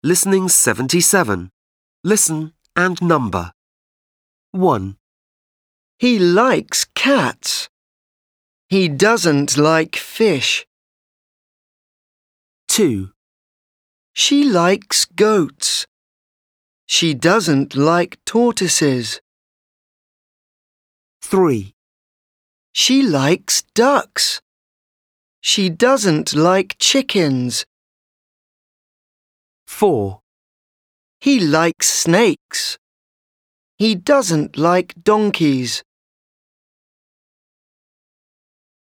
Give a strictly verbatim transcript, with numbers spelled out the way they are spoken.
Listening seventy-seven. Listen and number. one. He likes cats. He doesn't like fish. two. She likes goats. She doesn't like tortoises. three. She likes ducks. She doesn't like chickens. four. He likes snakes. He doesn't like donkeys.